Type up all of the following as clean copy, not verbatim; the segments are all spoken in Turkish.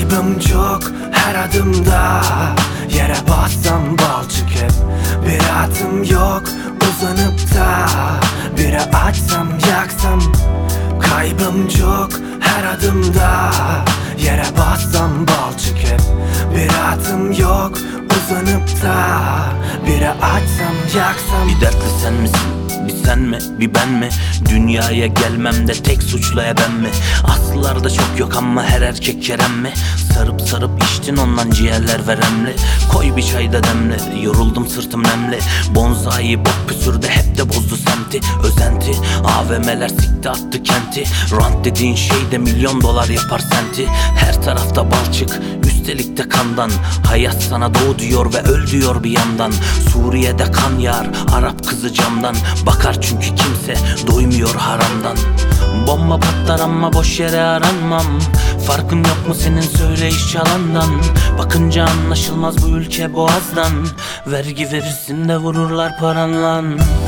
Kaybım çok her adımda, yere bassam balçık hep. Bir adım yok uzanıp da, biri açsam yaksam. Kaybım çok her adımda, yere bassam balçık hep. Bir adım yok uzanıp da, biri açsam yaksam. Bir dertli sen misin? Bir sen mi? Bir ben mi? Dünyaya gelmemde tek suçlu ben mi? Aslılarda çok yok ama her erkek Kerem mi? Sarıp sarıp içtin ondan ciğerler veremli. Koy bir çay da demle, yoruldum sırtım nemli. Bonzai bok püsürde hep de bozdu semti. Özenti, AVM'ler sikti attı kenti. Rant dediğin şey de milyon dolar yapar senti. Her tarafta balçık, üstelik de kandan. Hayat sana doğu diyor ve öl diyor bir yandan. Suriye'de kan yağar, Arap kızı camdan. Bakar çünkü kimse doymuyor haramdan. Bomba patlar ama boş yere aranmam. Farkın yok mu senin söyleyiş yalandan? Bakınca anlaşılmaz bu ülke boğazdan. Vergi verirsin de vururlar paranla.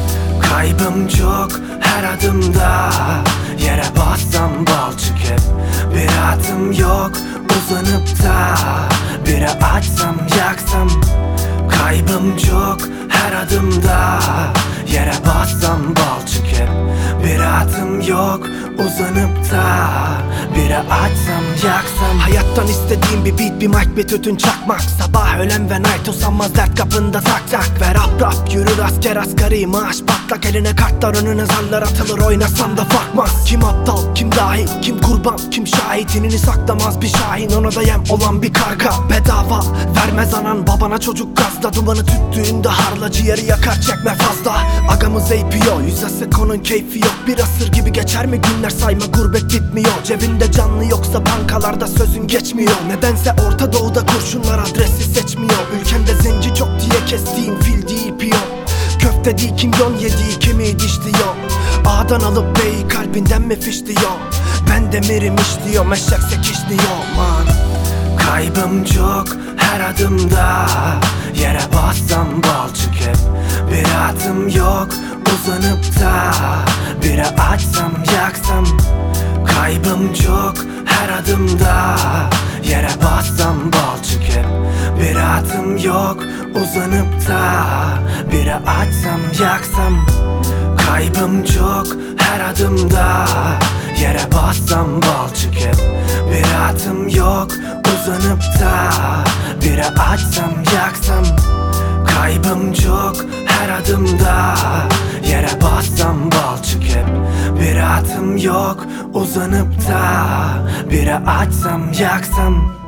Kaybım çok her adımda, yere bassam balçık hep. Bir adım yok uzanıp da, biri açsam yaksam. Kaybım çok her adımda, yere bassam balçık hep. Bir adım yok uzanıp da, biri açsam yaksam. Hayattan istediğim bir beat, bir mic, bir tütün çakmak. Sabah öğlen ve night usanmaz dert kapında tak tak. Ver rap rap yürür asker asgari maaş patlak. Eline kartlar önüne zarlar atılır, oynasam da farkmaz. Kim aptal kim dahil, kim kurban kim şahit. İnini saklamaz bir şahin, ona da yem olan bir karga. Bedava vermez anan babana çocuk gazla. Dumanı tüttüğünde harla ciğeri yakar çekme fazla. Agamız APO yüzesi konun keyfi yok. Bir asır gibi geçer mi günler sayma, gurbet bitmiyor. Cebinde canlı yoksa bankalarda sözün geçmiyor. Nedense Orta Doğu'da kurşunlar adresi seçmiyor. Ülkemde zenci çok diye kestiğin fil değil piyon. Köfte değil kimyon yediği kemiği dişliyor. A'dan alıp B'yi kalbinden mi fişliyor? Ben demirim işliyor, eşek işliyor man. Kaybım çok her adımda, yere bassam balçık hep. Bir adım yok uzanıp da, biri açsam yaksam. Kaybım çok her adımda, yere bassam balçık hep. Bir adım yok uzanıp da, biri açsam yaksam. Kaybım çok her adımda, yere bassam balçık hep. Bir adım yok uzanıp da, biri açsam yaksam. Kaybım çok her adımda, yere bassam balçık hep. Bir adım yok uzanıp da, biri açsam yaksam.